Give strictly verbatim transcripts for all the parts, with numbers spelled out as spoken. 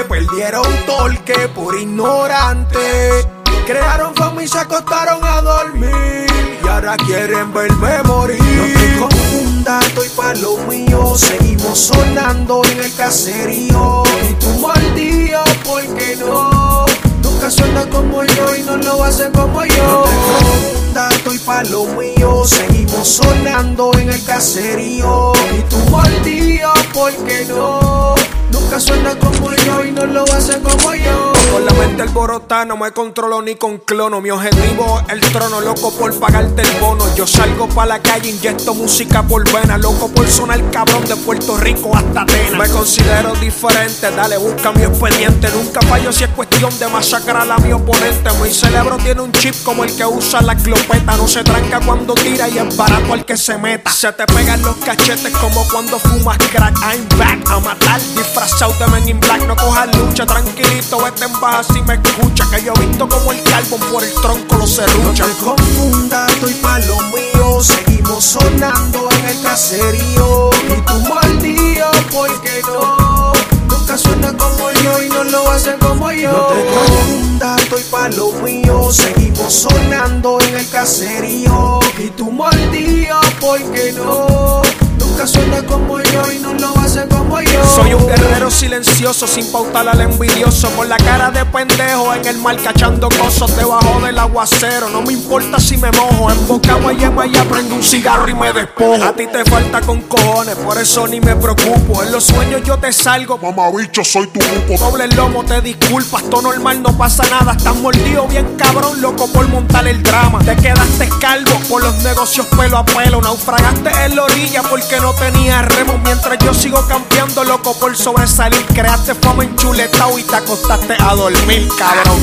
perdieron torque por ignorante. Crearon fama y se acostaron a dormir, y ahora quieren verme morir. No te confundas, estoy pa' lo mío. Seguimos sonando en el caserío, y tú maldío, ¿por qué no? Nunca suena como yo y no lo hace como yo. No te confundas, estoy pa' lo mío. Seguimos sonando en el caserío, y tú maldío, ¿por qué no? Nunca suena como yo y no lo hace como yo. Con la mente alborotada no me controlo ni con clono. Mi objetivo es el trono, loco por pagarte el bono. Yo salgo pa' la calle, inyecto música por vena, loco por sonar cabrón de Puerto Rico hasta Atenas. Me considero diferente, dale, busca mi expediente. Nunca fallo si es cuestión de masacrar a mi oponente. Mi cerebro tiene un chip como el que usa la clopeta. No se tranca cuando tira y es barato al que se meta. Se te pegan los cachetes como cuando fumas crack. I'm back a matar, disfrazado de Men in Black. No cojas lucha, tranquilito, vete en baja si me escucha. Que yo he visto como el carbón por el tronco lo serrucha. No te confundas, estoy pa' lo mío. Seguimos sonando en el caserío, y tú maldío, ¿por qué no? Nunca suena como yo y no lo hace como yo. No te confundas, estoy pa' lo mío. Seguimos sonando en el caserío, y tú maldío, ¿por qué no? Nunca suena como yo y no lo hace como yo. Soy un guerrero silencioso, sin pautar al envidioso. Con la cara de pendejo en el mar cachando cosas debajo del aguacero. No me importa si me mojo, en boca guayama y prendo un cigarro y me despojo. A ti te falta con cojones, por eso ni me preocupo. En los sueños yo te salgo, mamabicho, soy tu grupo. Doble el lomo, te disculpas, todo normal, no pasa nada. Estás mordido bien cabrón, loco por montar el drama. Te quedaste calvo por los negocios pelo a pelo. Naufragaste en la orilla porque no tenía remo. Mientras yo sigo campeando, loco por sobresalir. Creaste fama enchuletado y te acostaste a dormir, cabrón.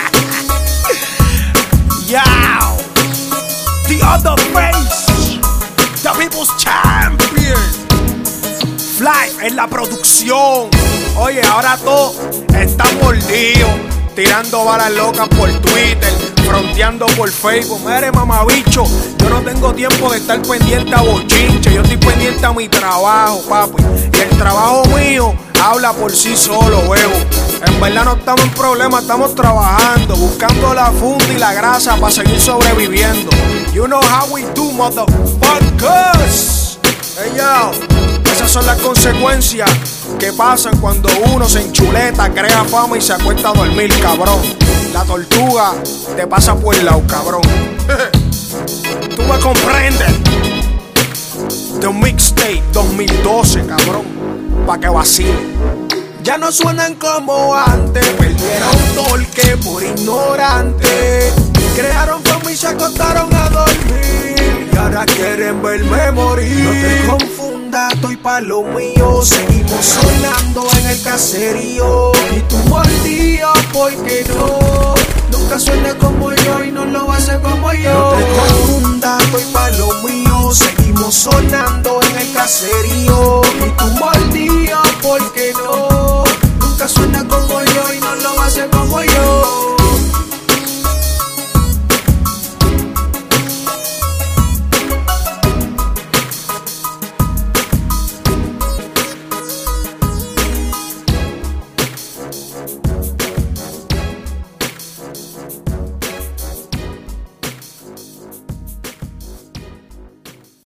Yow, the other face, the people's champion. Fly en la producción. Oye, ahora todo está mordido, tirando balas locas por Twitter, fronteando por Facebook. Mire, mamabicho, yo no tengo tiempo de estar pendiente a bochinche. Yo estoy pendiente a mi trabajo, papi. Y el trabajo mío habla por sí solo, huevo. En verdad no estamos en problemas, estamos trabajando, buscando la funda y la grasa para seguir sobreviviendo. You know how we do, motherfuckers. Hey, yo, esas son las consecuencias que pasan cuando uno se enchuleta, crea fama y se acuesta a dormir, cabrón. La tortuga te pasa por el lado, cabrón. Tú me comprendes. The Mixtape dos mil doce, cabrón, pa' que vacile. Ya no suenan como antes, perdieron torque por ignorante. Crearon fama y se acostaron a dormir, y ahora quieren verme morir. No te confundas, estoy pa' lo mío. Seguimos sonando en el caserío, y tú maldío, ¿por qué no? Nunca suena como yo y no lo hace como yo. No te confundas, estoy pa' lo mío. Seguimos sonando en el caserío, y tú maldío, ¿por qué no? Nunca suena como yo y no lo hace como yo.